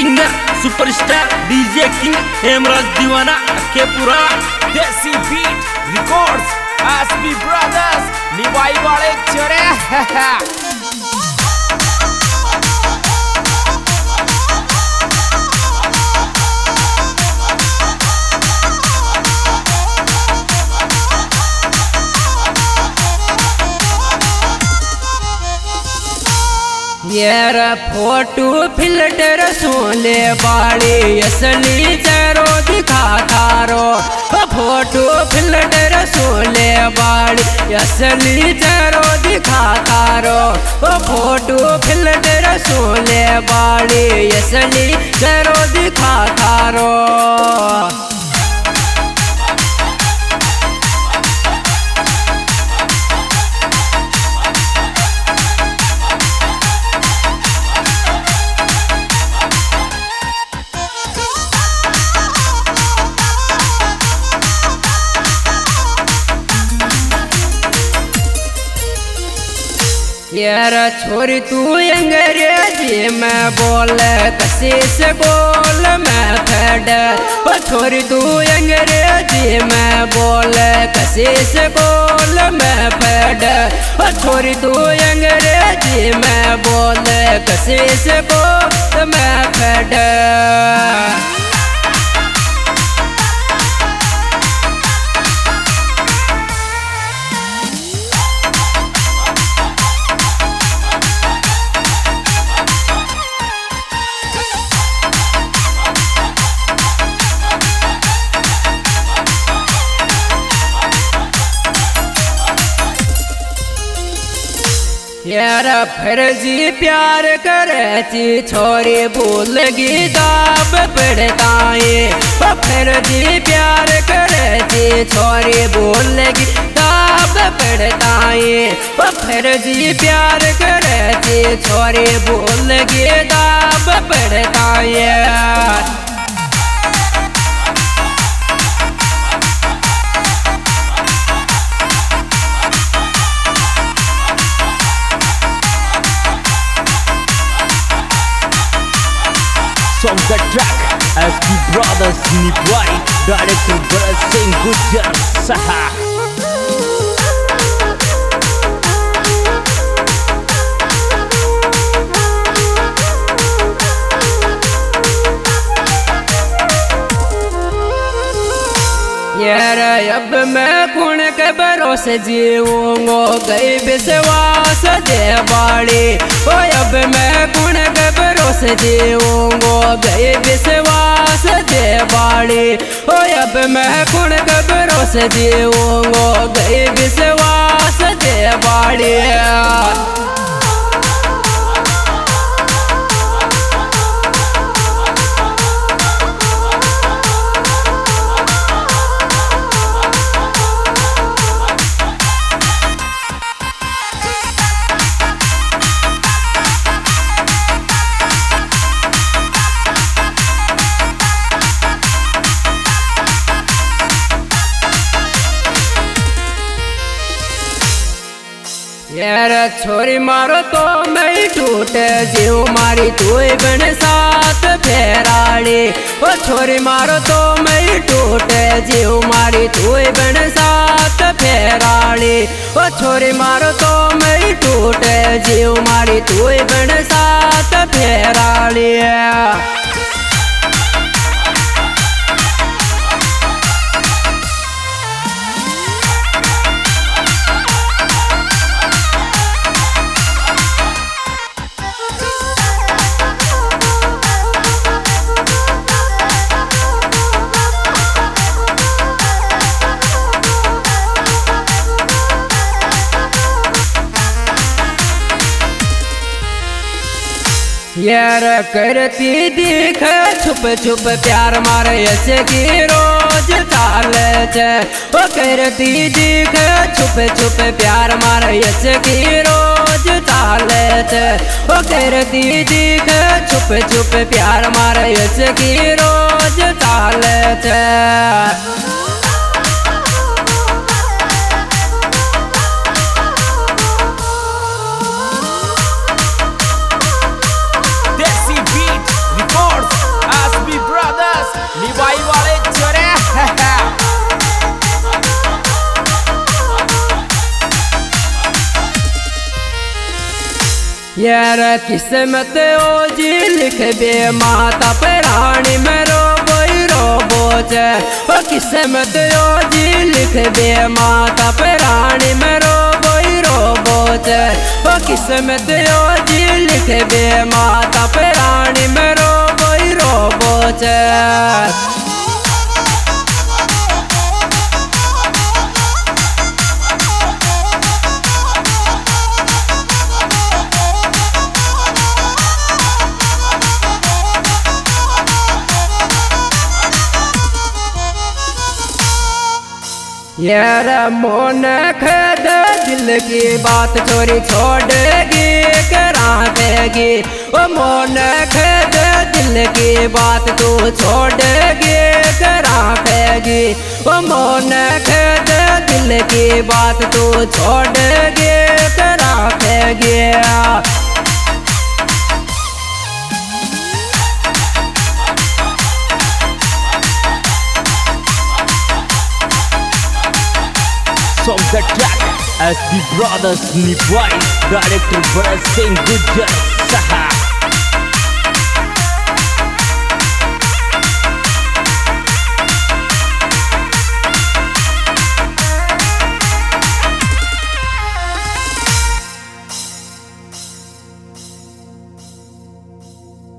Singer superstar DJ king Hemraj Deewana के पूरा देसी बीट रिकॉर्ड्स एसपी ब्रदर्स निवाई वाले चोरे यार फोटो फिल्टर सोने वाली असली चेहरो दिखाता रो फोटो फिल्टर सोने वाली असली चेहरो दिखाता रो फोटो फिल्टर सोने वाली असली चेहरो दिखाता रो यार छोरी तू अंग्रेजी में बोले कशिश बोल मैं फैड छोरी तू अंग्रेजी में बोले कशिश बोल मैं फैड छोरी तू अंग्रेजी में बोले कशिश बोल मैं फैड यार फिर जी प्यार करे ची छोरी भूलगी दाब पड़ताए फिर जी प्यार करे ची छोरी भूलगी दाब पड़ताए फिर जी प्यार करे ची छोरी भूलगी दाब पड़ताए Song the track SB Brothers Niwai Director Bharat Singh Gujjar Saha यार अब मैं कौन के भरोसे जीऊंगो गई विश्वास दे बाड़ी ओ अब मैं कौन के भरोसे जीऊंगो गई विश्वास दे बाड़ी ओ अब मैं कौन के भरोसे जीऊंगो गई विश्वास दे बाड़ी यार छोरी मारो तो मैं टूटे जीव मारी तू बन साथ फेराड़ी ओ छोरी मारो तो मैं टूटे जीव मारी तू बन साथ फेराड़ी ओ छोरी मारो तो मैं टूटे जीव मारी तू बन साथ फेराड़ी यार करती दिख छुप छुप प्यार मारे ऐसे की रोज चाल ओ करती दिख छुप छुप प्यार मारे ऐसे की रोज चाल ओ करती दिख छुप छुप प्यार मारे ऐसे की रोज चाल देसी बीट रिकॉर्ड्स यार किस्मत ओ जी लिख बे माता प्राणी में रोबोई रोबोच। ओ किस्मत ओ जी लिख बे माता प्राणी में रोबोई रोबोच। ओ किस्मत ओ जी लिख बे माता प्राणी में रोबोई रोबोच। यार मोन खद दिल की बात चोरी छोड़ेगी करा देगी। ओ मोन खद दिल की बात तू छोड़ेगी करा देगी। ओ मोन खद दिल की बात तू छोड़ेगी करा देगी। Song the track SB Brothers Nibwai, director Bharat Singh Gujjar Saha.